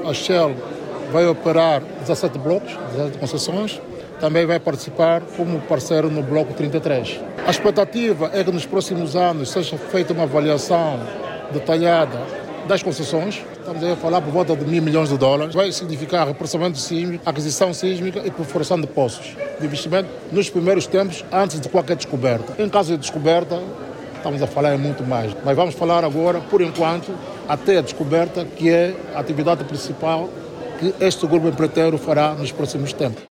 a Shell vai operar 17 blocos, 17 concessões, também vai participar como parceiro no bloco 33. A expectativa é que nos próximos anos seja feita uma avaliação detalhada das concessões. Estamos a falar por volta de $1.000 milhões. Vai significar repressamento sísmico, aquisição sísmica e perfuração de poços de investimento nos primeiros tempos, antes de qualquer descoberta. Em caso de descoberta, estamos a falar em muito mais. Mas vamos falar agora, por enquanto, até a descoberta, que é a atividade principal que este grupo empreiteiro fará nos próximos tempos.